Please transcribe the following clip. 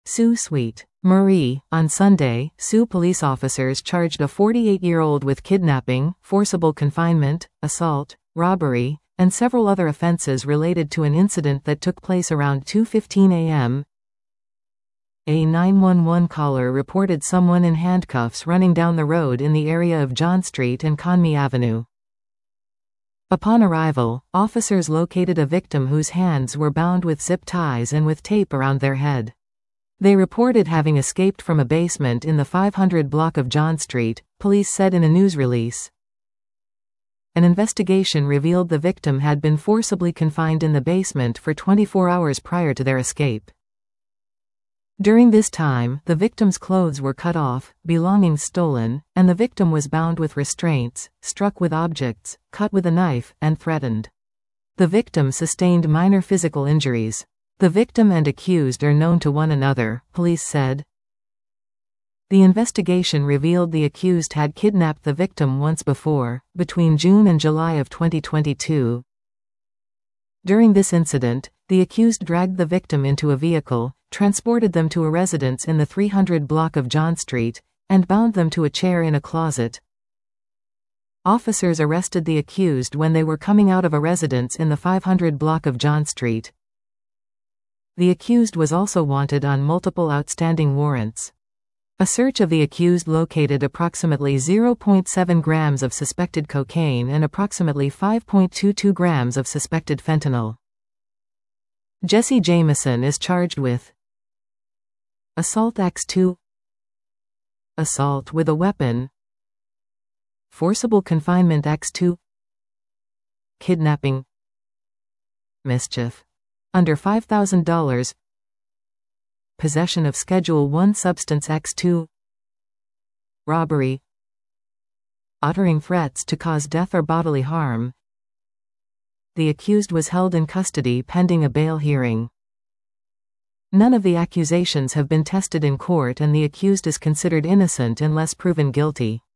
Sioux Suite, Marie. On Sunday, Sioux police officers charged a 48-year-old with kidnapping, forcible confinement, assault, robbery, and several other offenses related to an incident that took place around 2:15 a.m. A 911 caller reported someone in handcuffs running down the road in the area of John Street and Conmee Avenue. Upon arrival, officers located a victim whose hands were bound with zip ties and with tape around their head. They reported having escaped from a basement in the 500 block of John Street, police said in a news release. An investigation revealed the victim had been forcibly confined in the basement for 24 hours prior to their escape. During this time, the victim's clothes were cut off, belongings stolen, and the victim was bound with restraints, struck with objects, cut with a knife, and threatened. The victim sustained minor physical injuries. The victim and accused are known to one another, police said. The investigation revealed the accused had kidnapped the victim once before, between June and July of 2022. During this incident, the accused dragged the victim into a vehicle, transported them to a residence in the 300 block of John Street, and bound them to a chair in a closet. Officers arrested the accused when they were coming out of a residence in the 500 block of John Street. The accused was also wanted on multiple outstanding warrants. A search of the accused located approximately 0.7 grams of suspected cocaine and approximately 5.22 grams of suspected fentanyl. Jesse Jameson is charged with Assault Acts 2, Assault with a weapon, Forcible confinement Acts 2, Kidnapping, Mischief, under $5,000, Possession of Schedule 1 substance Acts 2, Robbery, Uttering threats to cause death or bodily harm. The accused was held in custody pending a bail hearing. None of the accusations have been tested in court and the accused is considered innocent unless proven guilty.